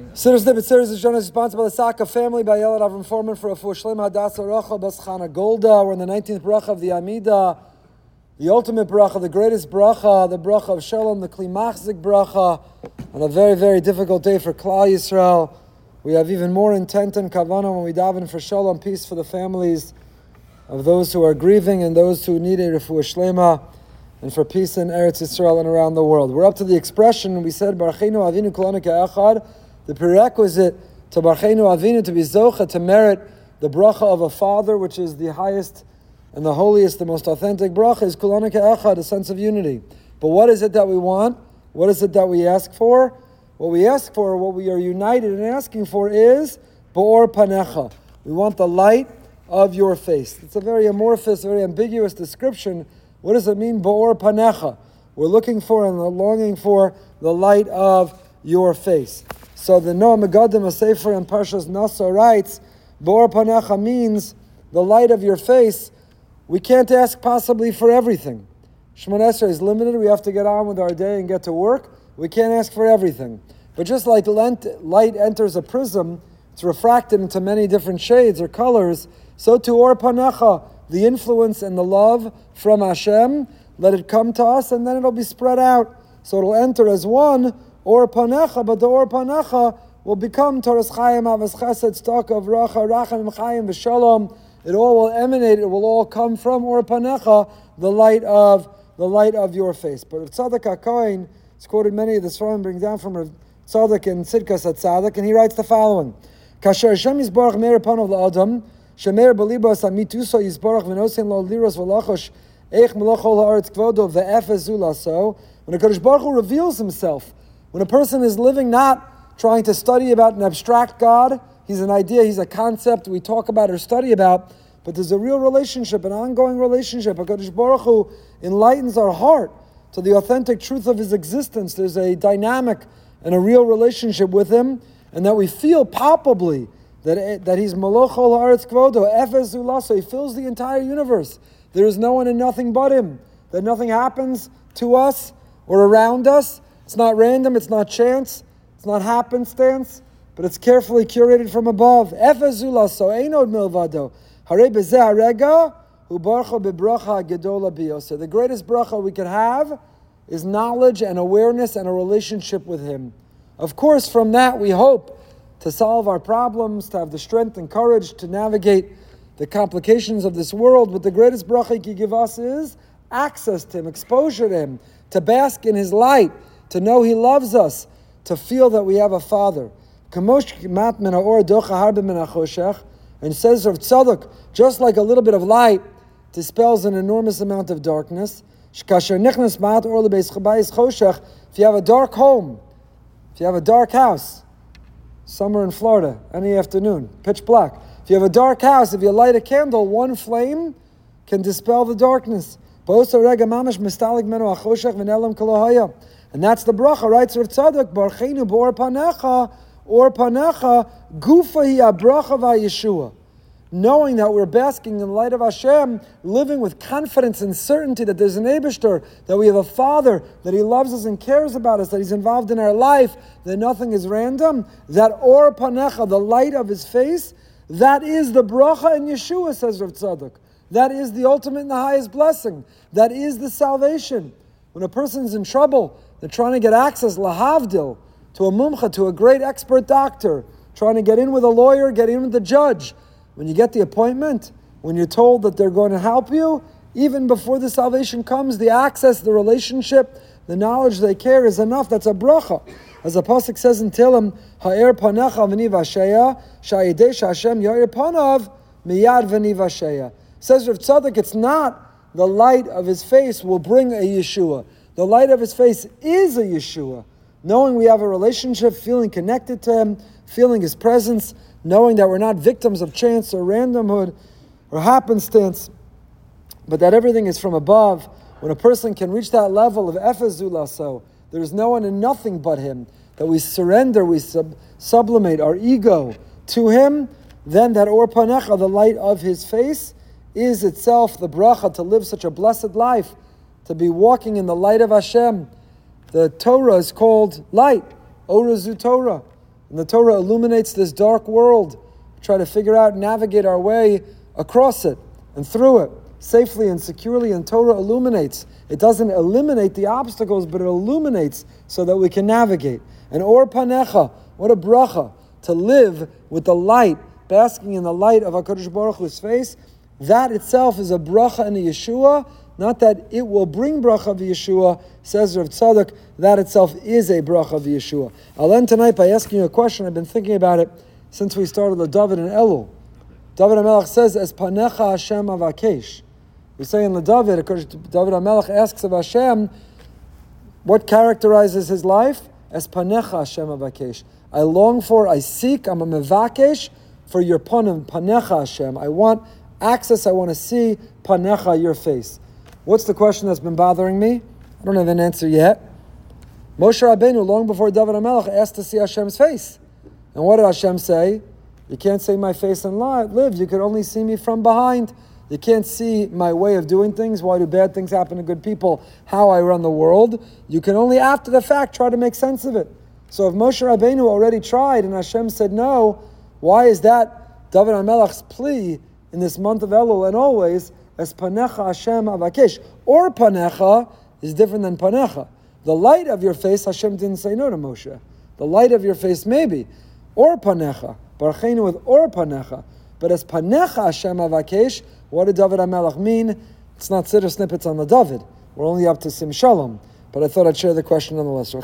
Siddur Snippet series is sponsored by the Saka family, by Yelad Avram Foreman for a Shlema Hadassah Rocha Bas Chana Golda. We're in the 19th bracha of the Amida, the ultimate bracha, the greatest bracha, the bracha of Shalom, the Kli Machzik bracha, on a very, very difficult day for Klal Yisrael. We have even more intent and kavanah when we daven for Shalom, peace for the families of those who are grieving and those who need a refuah shlema, and for peace in Eretz Yisrael and around the world. We're up to the expression, we said, Barachenu Avinu Kolanu Ka'echad, the prerequisite to Barachenu Avinu, to be zocha, to merit the bracha of a father, which is the highest and the holiest, the most authentic bracha, is Kolanu Ka'echad, a sense of unity. But what is it that we want? What is it that we ask for? What we ask for, what we are united in asking for is Ba'or Panecha. We want the light of your face. It's a very amorphous, very ambiguous description. What does it mean, Ba'or Panecha? We're looking for and longing for the light of your face. So the Noah Megadim, a Sefer in Parshas Naso, writes, Ba'or Panecha means the light of your face. We can't ask possibly for everything. Shemona Esrei is limited. We have to get on with our day and get to work. We can't ask for everything. But just like light enters a prism, it's refracted into many different shades or colors, so to Or Panecha, the influence and the love from Hashem, let it come to us and then it'll be spread out. So it'll enter as one, Or Panecha, but the Or Panecha will become Toras Chaim, Avos Chesed, Stock of Racha, Rachamim Chaim, V'Shalom. It all will emanate, it will all come from Or Panecha, the light of your face. But Rav Tzadok HaKohen, it's quoted many of the Sforim, bring down from Rav Tzadok and Tzidkas HaTzadok, and he writes the following: Kasher Hashem Yisbarach Meir Panov LaAdam, Shemer Belibo Samituso Yisbarach V'Nosin Lo Liros V'Lachosh Eich Melachol Haaretz Kvodo Ve'efezu Laso. When a Kadosh Baruch Hu reveals himself, when a person is living not trying to study about an abstract God, he's an idea, he's a concept we talk about or study about, but there's a real relationship, an ongoing relationship. A Kadosh Baruch Hu enlightens our heart to the authentic truth of his existence. There's a dynamic and a real relationship with him, and that we feel palpably that he's Maloch Ol Haaretz Kvodo, Efes Ulaso, he fills the entire universe. There is no one and nothing but him. That nothing happens to us or around us. It's not random, it's not chance, it's not happenstance, but it's carefully curated from above. Efes Ulaso, Einod Milvado, Hare Bezeh Harega, Ubarcha Bebracha Gedola Biyose. The greatest bracha we could have is knowledge and awareness and a relationship with him. Of course, from that we hope to solve our problems, to have the strength and courage to navigate the complications of this world. But the greatest bracha he can give us is access to him, exposure to him, to bask in his light, to know he loves us, to feel that we have a father. And says Rav Tzadok, just like a little bit of light dispels an enormous amount of darkness. If you have a dark home, if you have a dark house, summer in Florida, any afternoon, pitch black. If you have a dark house, if you light a candle, one flame can dispel the darkness. And that's the bracha, writes Rav Tzadok, Barchenu B'or Panecha, Or Panecha, Gufa hi bracha v'Yeshua. Knowing that we're basking in the light of Hashem, living with confidence and certainty that there's an Eibishter, that we have a Father, that He loves us and cares about us, that He's involved in our life, that nothing is random, that Or Panecha, the light of His face, that is the bracha in Yeshua, says Rav Tzadok. That is the ultimate and the highest blessing. That is the salvation. When a person's in trouble, they're trying to get access, lahavdil, to a mumcha, to a great expert doctor, trying to get in with a lawyer, get in with the judge. When you get the appointment, when you're told that they're going to help you, even before the salvation comes, the access, the relationship, the knowledge they care is enough. That's a bracha. As the pasuk says in Tehillim, Ha'er panecha v'ni vasheya, sha'yidei sha'Hashem ya'er panav miyad v'ni vasheya. Says Rav Tzadok, it's not the light of his face will bring a Yeshua. The light of his face is a Yeshua. Knowing we have a relationship, feeling connected to him, feeling his presence, knowing that we're not victims of chance or randomhood or happenstance, but that everything is from above. When a person can reach that level of Efes Ulaso, there is no one and nothing but him, that we surrender, we sublimate our ego to him, then that Or Panecha, the light of his face, is itself the bracha to live such a blessed life, to be walking in the light of Hashem. The Torah is called light, Ora Zu Torah. And the Torah illuminates this dark world. We try to figure out, navigate our way across it and through it, safely and securely, and Torah illuminates. It doesn't eliminate the obstacles, but it illuminates so that we can navigate. And Or Panecha, what a bracha, to live with the light, basking in the light of HaKadosh Baruch Hu's face. That itself is a bracha and a Yeshua, not that it will bring bracha of Yeshua, says Rav Tzadok, that itself is a bracha of Yeshua. I'll end tonight by asking you a question. I've been thinking about it since we started the David and Elul. David HaMelech says, Es panecha Hashem avakesh. We say in the David HaMelech asks of Hashem, what characterizes his life? Es panecha Hashem avakesh. I long for, I seek, I'm a mevakesh for your panim, panecha Hashem. I want access, I want to see panecha, your face. What's the question that's been bothering me? I don't have an answer yet. Moshe Rabbeinu, long before David HaMelech, asked to see Hashem's face. And what did Hashem say? You can't see my face and live. You can only see me from behind. You can't see my way of doing things. Why do bad things happen to good people? How I run the world. You can only after the fact try to make sense of it. So if Moshe Rabbeinu already tried and Hashem said no, why is that David HaMelech's plea in this month of Elul and always, as panecha Hashem avakesh? Or panecha is different than panecha. The light of your face, Hashem didn't say no to Moshe. The light of your face maybe. Or panecha. Barcheinu with or panecha. But as panecha Hashem avakesh, what did David HaMelech mean? It's not siddur snippets on the David. We're only up to Sim Shalom. But I thought I'd share the question nonetheless.